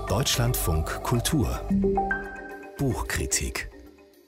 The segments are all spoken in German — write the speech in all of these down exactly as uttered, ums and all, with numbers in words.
Deutschlandfunk Kultur Buchkritik.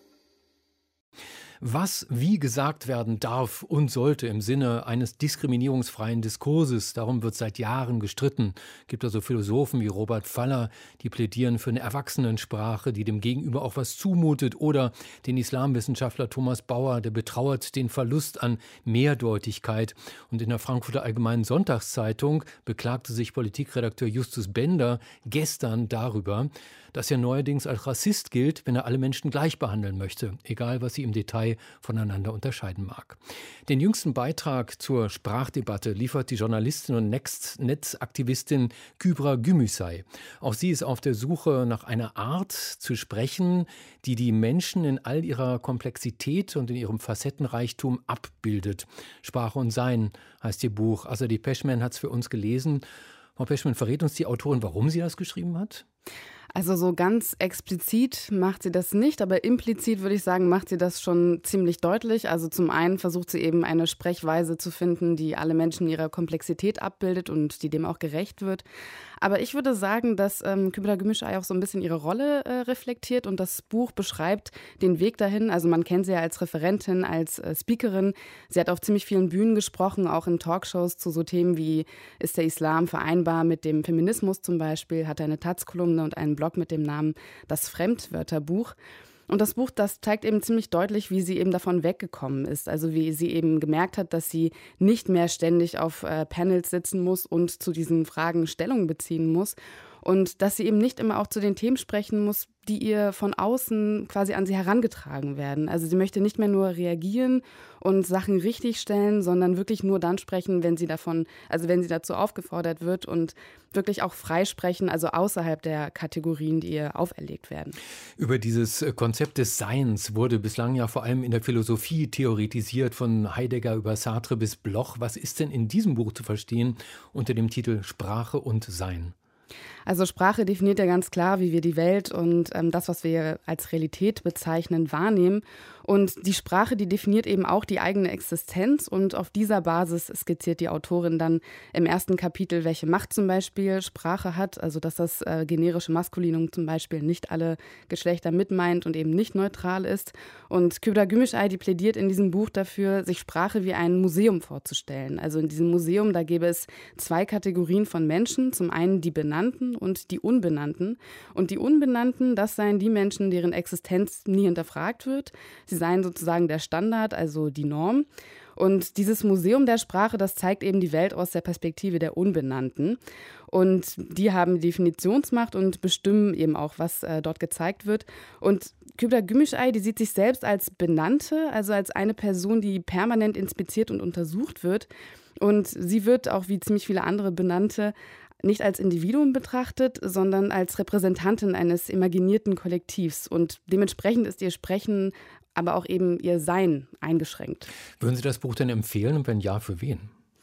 Was wie gesagt werden darf und sollte im Sinne eines diskriminierungsfreien Diskurses, darum wird seit Jahren gestritten. Es gibt also Philosophen wie Robert Faller, die plädieren für eine Erwachsenensprache, die dem Gegenüber auch was zumutet, oder den Islamwissenschaftler Thomas Bauer, der betrauert den Verlust an Mehrdeutigkeit. Und in der Frankfurter Allgemeinen Sonntagszeitung beklagte sich Politikredakteur Justus Bender gestern darüber, dass er neuerdings als Rassist gilt, wenn er alle Menschen gleich behandeln möchte, egal was sie im Detail voneinander unterscheiden mag. Den jüngsten Beitrag zur Sprachdebatte liefert die Journalistin und Next-Netz-Aktivistin Kübra Gümüşay. Auch sie ist auf der Suche nach einer Art zu sprechen, die die Menschen in all ihrer Komplexität und in ihrem Facettenreichtum abbildet. Sprache und Sein heißt ihr Buch. Azadeh Peschman hat es für uns gelesen. Frau Peschman, verrät uns die Autorin, warum sie das geschrieben hat? Also so ganz explizit macht sie das nicht, aber implizit würde ich sagen, macht sie das schon ziemlich deutlich. Also zum einen versucht sie eben eine Sprechweise zu finden, die alle Menschen in ihrer Komplexität abbildet und die dem auch gerecht wird. Aber ich würde sagen, dass ähm, Kübra Gümüşay auch so ein bisschen ihre Rolle äh, reflektiert und das Buch beschreibt den Weg dahin. Also man kennt sie ja als Referentin, als äh, Speakerin. Sie hat auf ziemlich vielen Bühnen gesprochen, auch in Talkshows zu so Themen wie: Ist der Islam vereinbar mit dem Feminismus zum Beispiel? Hat eine Taz-Kolumne und einen Blog mit dem Namen Das Fremdwörterbuch. Und das Buch, das zeigt eben ziemlich deutlich, wie sie eben davon weggekommen ist. Also wie sie eben gemerkt hat, dass sie nicht mehr ständig auf äh, Panels sitzen muss und zu diesen Fragen Stellung beziehen muss. Und dass sie eben nicht immer auch zu den Themen sprechen muss, die ihr von außen quasi an sie herangetragen werden. Also sie möchte nicht mehr nur reagieren und Sachen richtigstellen, sondern wirklich nur dann sprechen, wenn sie davon, also wenn sie dazu aufgefordert wird, und wirklich auch freisprechen, also außerhalb der Kategorien, die ihr auferlegt werden. Über dieses Konzept des Seins wurde bislang ja vor allem in der Philosophie theoretisiert, von Heidegger über Sartre bis Bloch. Was ist denn in diesem Buch zu verstehen unter dem Titel Sprache und Sein? Also Sprache definiert ja ganz klar, wie wir die Welt und ähm, das, was wir als Realität bezeichnen, wahrnehmen. Und die Sprache, die definiert eben auch die eigene Existenz. Und auf dieser Basis skizziert die Autorin dann im ersten Kapitel, welche Macht zum Beispiel Sprache hat. Also dass das äh, generische Maskulinum zum Beispiel nicht alle Geschlechter mitmeint und eben nicht neutral ist. Und Kübra Gümüşay, die plädiert in diesem Buch dafür, sich Sprache wie ein Museum vorzustellen. Also in diesem Museum, da gäbe es zwei Kategorien von Menschen. Zum einen die Benannten und die Unbenannten. Und die Unbenannten, das seien die Menschen, deren Existenz nie hinterfragt wird. Sie seien sozusagen der Standard, also die Norm. Und dieses Museum der Sprache, das zeigt eben die Welt aus der Perspektive der Unbenannten. Und die haben Definitionsmacht und bestimmen eben auch, was äh, dort gezeigt wird. Und Kübra Gümüşay, die sieht sich selbst als Benannte, also als eine Person, die permanent inspiziert und untersucht wird. Und sie wird auch wie ziemlich viele andere Benannte nicht als Individuum betrachtet, sondern als Repräsentantin eines imaginierten Kollektivs. Und dementsprechend ist ihr Sprechen, aber auch eben ihr Sein eingeschränkt. Würden Sie das Buch denn empfehlen, und wenn ja, für wen?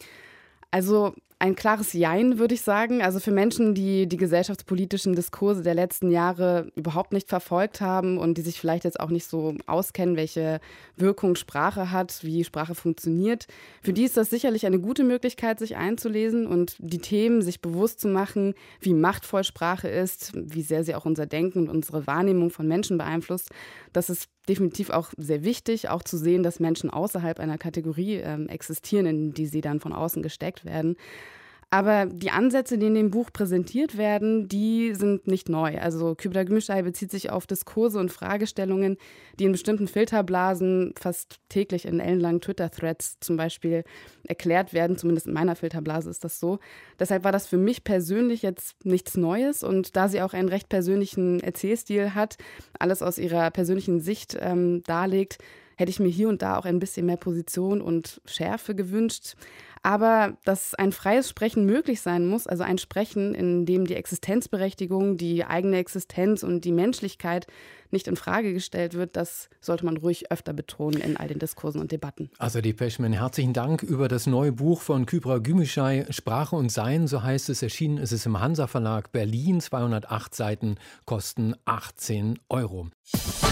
Also ein klares Jein, würde ich sagen. Also für Menschen, die die gesellschaftspolitischen Diskurse der letzten Jahre überhaupt nicht verfolgt haben und die sich vielleicht jetzt auch nicht so auskennen, welche Wirkung Sprache hat, wie Sprache funktioniert. Für die ist das sicherlich eine gute Möglichkeit, sich einzulesen und die Themen sich bewusst zu machen, wie machtvoll Sprache ist, wie sehr sie auch unser Denken und unsere Wahrnehmung von Menschen beeinflusst. Das ist definitiv auch sehr wichtig, auch zu sehen, dass Menschen außerhalb einer Kategorie äh, existieren, in die sie dann von außen gesteckt werden. Aber die Ansätze, die in dem Buch präsentiert werden, die sind nicht neu. Also Kübra Gümüşay bezieht sich auf Diskurse und Fragestellungen, die in bestimmten Filterblasen fast täglich in ellenlangen Twitter-Threads zum Beispiel erklärt werden. Zumindest in meiner Filterblase ist das so. Deshalb war das für mich persönlich jetzt nichts Neues. Und da sie auch einen recht persönlichen Erzählstil hat, alles aus ihrer persönlichen Sicht ähm, darlegt, hätte ich mir hier und da auch ein bisschen mehr Position und Schärfe gewünscht. Aber dass ein freies Sprechen möglich sein muss, also ein Sprechen, in dem die Existenzberechtigung, die eigene Existenz und die Menschlichkeit nicht in Frage gestellt wird, das sollte man ruhig öfter betonen in all den Diskursen und Debatten. Azadeh Peschman, herzlichen Dank über das neue Buch von Kübra Gümüşay, Sprache und Sein, so heißt es. Erschienen ist es im Hansa Verlag Berlin, zweihundertacht Seiten, kosten achtzehn Euro.